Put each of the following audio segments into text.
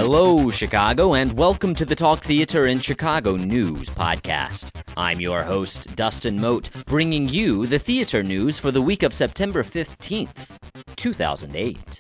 Hello, Chicago, and welcome to the Talk Theater in Chicago News podcast. I'm your host, Dustin Mote, bringing you the theater news for the week of September 15th, 2008.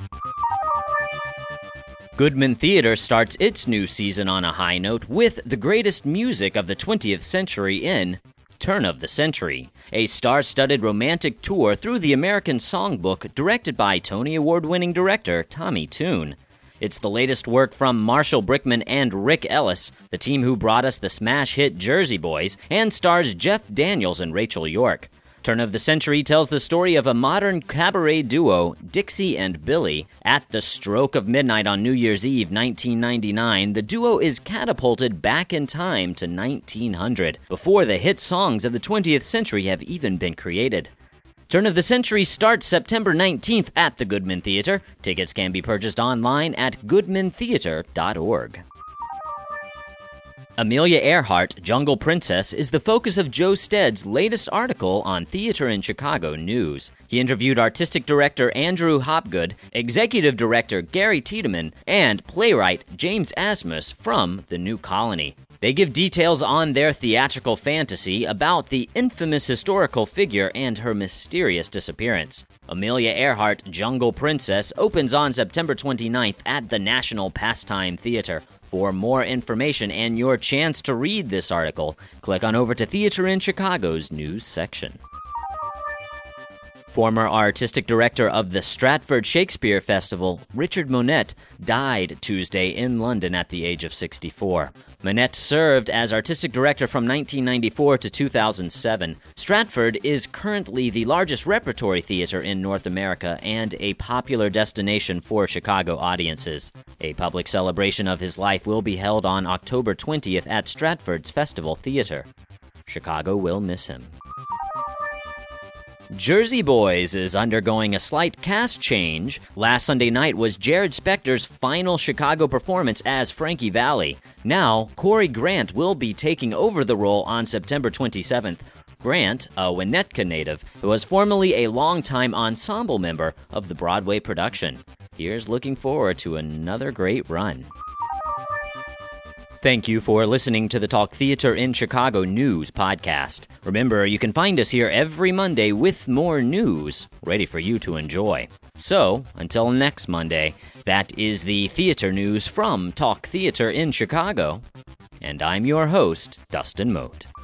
Goodman Theater starts its new season on a high note with the greatest music of the 20th century in Turn of the Century, a star-studded romantic tour through the American Songbook directed by Tony Award-winning director Tommy Tune. It's the latest work from Marshall Brickman and Rick Ellis, the team who brought us the smash hit Jersey Boys, and stars Jeff Daniels and Rachel York. Turn of the Century tells the story of a modern cabaret duo, Dixie and Billy. At the stroke of midnight on New Year's Eve, 1999, the duo is catapulted back in time to 1900, before the hit songs of the 20th century have even been created. Turn of the Century starts September 19th at the Goodman Theater. Tickets can be purchased online at goodmantheater.org. Amelia Earhart, Jungle Princess, is the focus of Joe Stead's latest article on Theater in Chicago News. He interviewed artistic director Andrew Hopgood, executive director Gary Tiedemann, and playwright James Asmus from The New Colony. They give details on their theatrical fantasy about the infamous historical figure and her mysterious disappearance. Amelia Earhart, Jungle Princess, opens on September 29th at the National Pastime Theater. For more information and your chance to read this article, click on over to Theater in Chicago's news section. Former artistic director of the Stratford Shakespeare Festival, Richard Monette, died Tuesday in London at the age of 64. Monette served as artistic director from 1994 to 2007. Stratford is currently the largest repertory theater in North America and a popular destination for Chicago audiences. A public celebration of his life will be held on October 20th at Stratford's Festival Theater. Chicago will miss him. Jersey Boys is undergoing a slight cast change. Last Sunday night was Jared Spector's final Chicago performance as Frankie Valli. Now, Corey Grant will be taking over the role on September 27th. Grant, a Winnetka native, was formerly a longtime ensemble member of the Broadway production. Here's looking forward to another great run. Thank you for listening to the Talk Theater in Chicago News podcast. Remember, you can find us here every Monday with more news ready for you to enjoy. So, until next Monday, that is the theater news from Talk Theater in Chicago. And I'm your host, Dustin Mote.